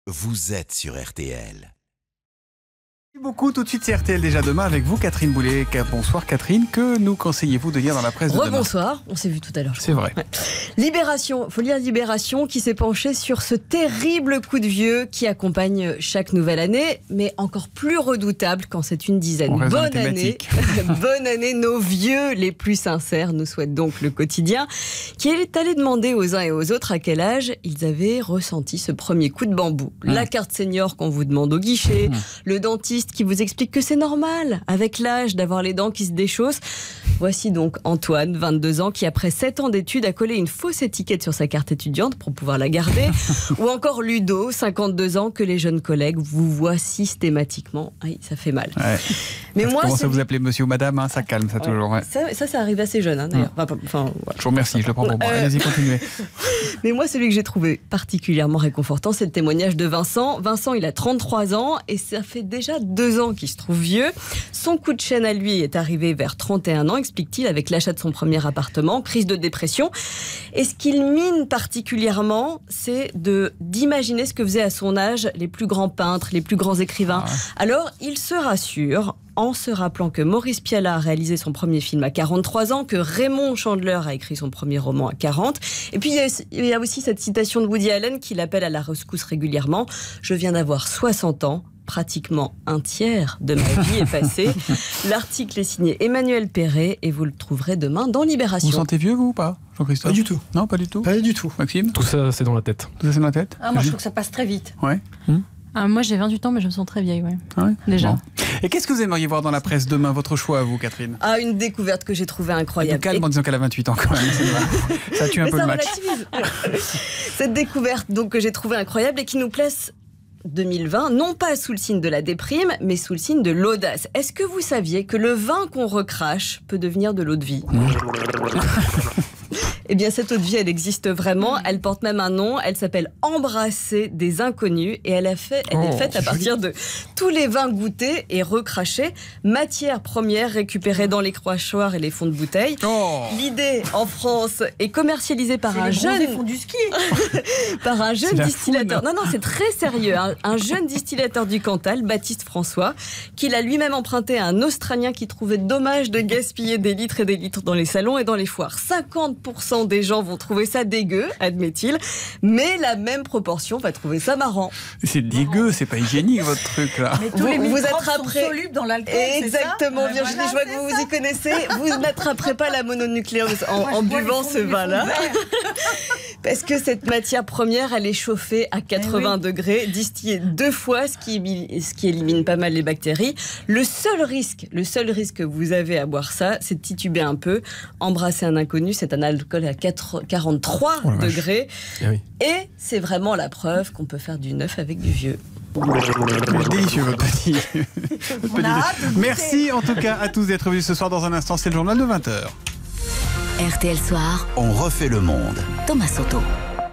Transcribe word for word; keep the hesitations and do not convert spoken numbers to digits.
vous êtes sur R T L. Merci beaucoup. Tout de suite, c'est R T L déjà demain avec vous, Catherine Boulet. Bonsoir Catherine, que nous conseillez-vous de lire dans la presse de demain ? Rebonsoir, on s'est vu tout à l'heure. C'est vrai. Ouais. Libération, faut lire Libération qui s'est penché sur ce terrible coup de vieux qui accompagne chaque nouvelle année, mais encore plus redoutable quand c'est une dizaine. On reste dans la Bonne année, bonne année, nos vieux les plus sincères nous souhaitent donc le quotidien, qui est allé demander aux uns et aux autres à quel âge ils avaient ressenti ce premier coup de bambou. Mmh. La carte senior qu'on vous demande au guichet, mmh. le dentiste qui vous explique que c'est normal, avec l'âge, d'avoir les dents qui se déchaussent. Voici donc Antoine, vingt-deux ans, qui après sept ans d'études a collé une fausse étiquette sur sa carte étudiante pour pouvoir la garder. Ou encore Ludo, cinquante-deux ans, que les jeunes collègues vous voient systématiquement. Aïe, ça fait mal. Ouais. Mais ça moi, commence c'est... à vous appeler monsieur ou madame, hein, ça calme, ça ouais. toujours. Ouais. Ça, ça, ça arrive assez jeune, hein, d'ailleurs. Mmh. Enfin, enfin, ouais. Je vous remercie, je le prends pour moi. Euh... Allez-y, continuez. Mais moi, celui que j'ai trouvé particulièrement réconfortant, c'est le témoignage de Vincent. Vincent, il a trente-trois ans et ça fait déjà deux ans qu'il se trouve vieux. Son coup de chaîne à lui est arrivé vers trente et un ans, explique-t-il, avec l'achat de son premier appartement, crise de dépression. Et ce qu'il mine particulièrement, c'est de, d'imaginer ce que faisaient à son âge les plus grands peintres, les plus grands écrivains. Ah. Alors, il se rassure en se rappelant que Maurice Pialat a réalisé son premier film à quarante-trois ans, que Raymond Chandler a écrit son premier roman à quarante. Et puis, il y a aussi cette citation de Woody Allen qui l'appelle à la rescousse régulièrement. « Je viens d'avoir soixante ans. Pratiquement un tiers de ma vie est passé. » L'article est signé Emmanuel Perret et vous le trouverez demain dans Libération. Vous vous sentez vieux, vous, ou pas, Jean-Christophe ? Pas du tout. Non, pas du tout. Pas du tout. Maxime ? Tout ça, c'est dans la tête. Tout ça, c'est dans la tête ? Ah, moi, je trouve que ça passe très vite. Ouais. Hum ah, moi, j'ai vingt-huit ans, mais je me sens très vieille, ouais. ouais déjà. Bon. Et qu'est-ce que vous aimeriez voir dans la presse demain ? Votre choix à vous, Catherine ? Ah, une découverte que j'ai trouvée incroyable. Calme en disant qu'elle a vingt-huit ans quand même. Ça tue un mais peu ça le match. Cette découverte donc, que j'ai trouvée incroyable et qui nous place deux mille vingt, non pas sous le signe de la déprime, mais sous le signe de l'audace. Est-ce que vous saviez que le vin qu'on recrache peut devenir de l'eau de vie ? mmh. Eh bien, cette eau de vie, elle existe vraiment. Elle porte même un nom. Elle s'appelle Embrasser des inconnus. Et elle, a fait, elle oh, est faite à partir de tous les vins goûtés et recrachés. Matière première récupérée dans les crachoirs et les fonds de bouteille. Oh. L'idée, en France, est commercialisée par c'est un les jeune... fonds du ski. par un jeune distillateur. Foune. Non, non, c'est très sérieux. Un, un jeune distillateur du Cantal, Baptiste François, qu'il a lui-même emprunté à un Australien qui trouvait dommage de gaspiller des litres et des litres dans les salons et dans les foires. cinquante pour cent des gens vont trouver ça dégueu, admet-il, mais la même proportion va trouver ça marrant. C'est dégueu, c'est pas hygiénique votre truc là. Mais tous vous, les vous attraperez... sont solubles dans l'alcool. Exactement, c'est ça Virginie, voilà, je vois que vous ça. vous y connaissez. Vous n'attraperez pas la mononucléose en, Moi, en buvant ce vin-là. Parce que cette matière première, elle est chauffée à quatre-vingts oui. degrés, distillée deux fois, ce qui, ce qui élimine pas mal les bactéries. Le seul risque, le seul risque que vous avez à boire ça, c'est de tituber un peu. Embrasser un inconnu, c'est un alcool à quarante-trois oh degrés. Et, oui. et c'est vraiment la preuve qu'on peut faire du neuf avec du vieux. Délicieux votre petit. votre petit Merci en tout cas à tous d'être venus ce soir. Dans un instant, c'est le journal de vingt heures. R T L Soir, on refait le monde. Thomas Soto.